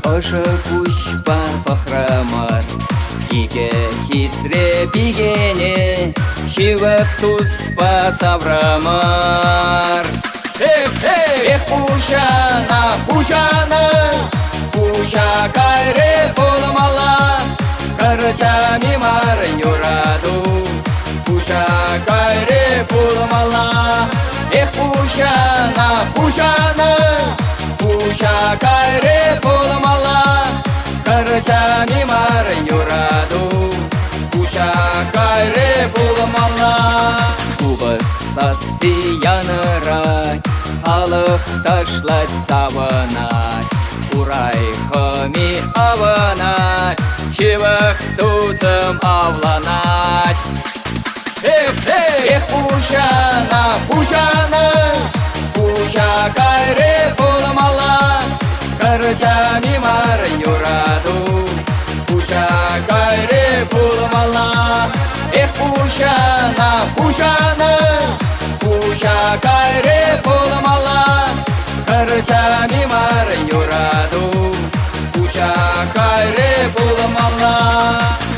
Ошы күшпа пахрамар, иге хитре бигене, шивых туспа саврамар. Эх, пушана, пушана, пуша кайре болмала, карчами мар юраду, пуша кайре болмала. Эх, пушана, пушана, пуша кайре болмала, карчами мар юраду, пуша кайре болмала. Сасы янырай, халық ташлать саванай, урай хами аванай, шивах тузым авланай. Эх, пушана, пушана, пуша кайре болмала, карчами мар юраду, пуша кайре болмала. Эх, пушана, пушана, пуша кайре болмала, карчами мар юраду, пуша кайре болмала.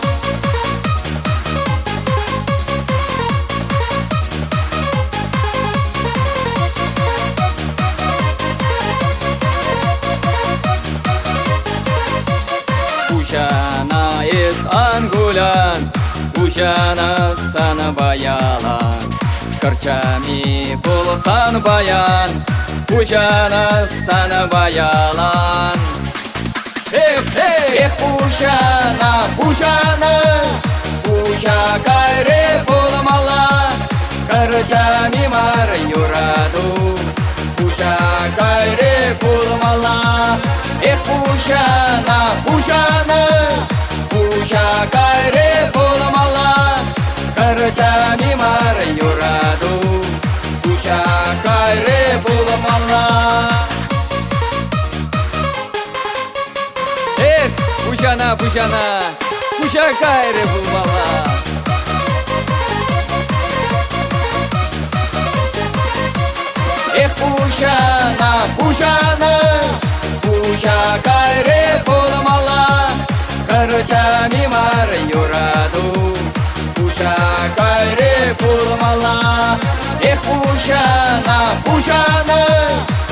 Пушана из ангулян, пушана сан баялан, карчами болсан баян, пушана сан баялан. Эх, пушана, пушана, пуша кайре болмала, карчами мар юраду, пуша кайре болмала. Эх, пушана, пушана, пуша кайре болмала, карчами мар юраду, пуша кайре болмала. Эх, пушана, пушана, пуша кайре болмала. Эх, пушана, пушана, пуша кайре болмала, карчами мар юраду, пуша кайре болмала. Эх, пушана, пушана,